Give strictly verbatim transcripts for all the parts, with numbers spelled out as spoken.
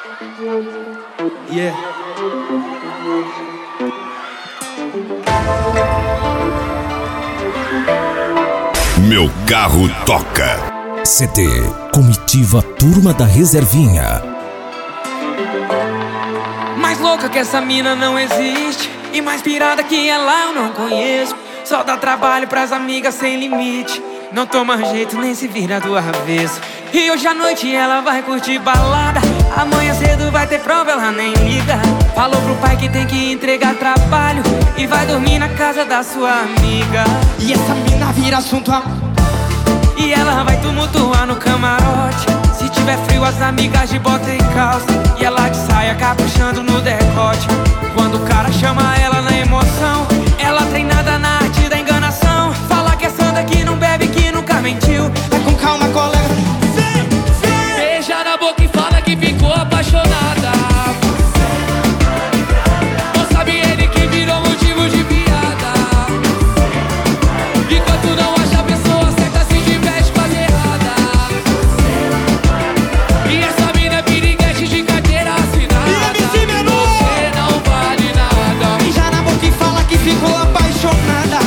Yeah. Meu carro toca. C T Comitiva Turma da Reservinha. Mais louca que essa mina não existe, e mais pirada que ela eu não conheço. Só dá trabalho pras amigas sem limite, não toma jeito nem se vira do avesso. E hoje à noite ela vai curtir balada, amanhã cedo vai ter prova, ela nem liga. Falou pro pai que tem que entregar trabalho e vai dormir na casa da sua amiga. E essa mina vira assunto a... E ela vai tumultuar no camarote. Se tiver frio as amigas de bota e calça, e ela de saia caprichando no decote. Quando o cara chama ela na emoção, ela treinada na arte da enganação. Fala que é santa, que não bebe, que nunca mentiu. Vai com calma, colega. Vem, vem. Beija na boca e fala que ficou apaixonada. Não sabe ele que virou motivo de piada. Enquanto não acha a pessoa certa, se diverte com as erradas. E essa mina é piriguete de carteira assinada. Você não vale nada. Beija na boca e fala que ficou apaixonada.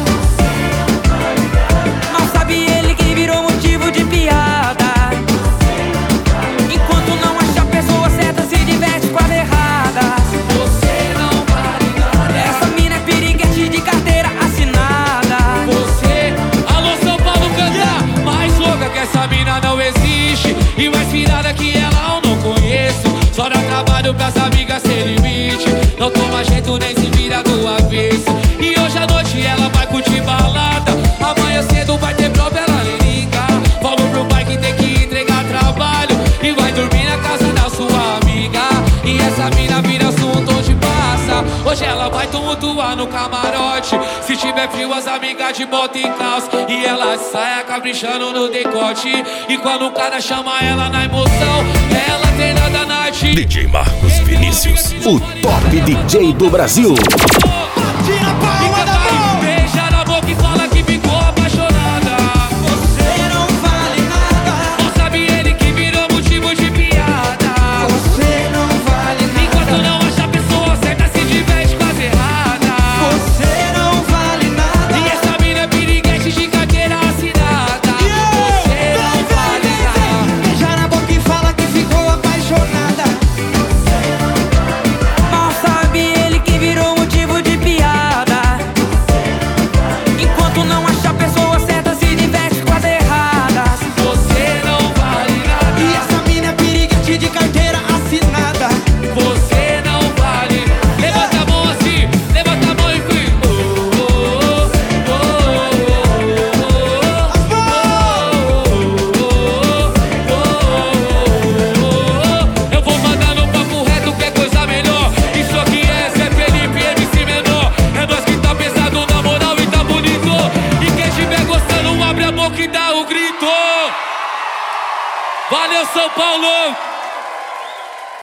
Mal sabe ele que virou motivo de piada. Enquanto não acha a pessoa certa, se diverte com as erradas. Você não vale nada. Essa mina é piriguete de carteira assinada. Você, alô São Paulo, canta. Mais louca que essa mina não existe, e mais pirada que ela eu não conheço. Só dá trabalho pras amigas sem limite, não toma jeito nem se vira do avesso. E hoje à noite ela vai curtir balada, amanhã cedo vai ter prova, ela nem liga. Falou pro pai que tem que entregar trabalho e vai dormir na casa da sua amiga. E essa mina vira assunto onde passa. Hoje ela vai tumultuar no camarote. Se tiver frio as amigas de bota e calça, e ela saia caprichando no decote. E quando o cara chama ela na emoção, ela tem nada na arte. D J Marcos Vinícius, o top D J do Brasil. Tira a palma da mão. Beija na boca e fala que ficou apaixonada. Você não vale nada. Não sabe ele que virou motivo de piada. Você não vale nada. Enquanto não acha a pessoa certa, se diverte com as erradas. Você não vale nada. E essa mina é piriguete de carteira assinada. Você não vale nada. Beija na boca e fala que ficou apaixonada. Mal sabe ele que virou motivo de piada. Enquanto não acha a pessoa certa, se diverte com as erradas. Você não vale nada. E essa mina é piriguete de carteira assinada. Você não vale. Levanta a mão assim, levanta a mão e fui. Oh, oh, oh, oh. Eu vou mandar no papo reto que é coisa melhor. Isso aqui é Zé Felipe, M C Menor. É nós que tá pesado na moral e tá bonito. E quem estiver gostando, abre a boca e dá o grito. Valeu, São Paulo!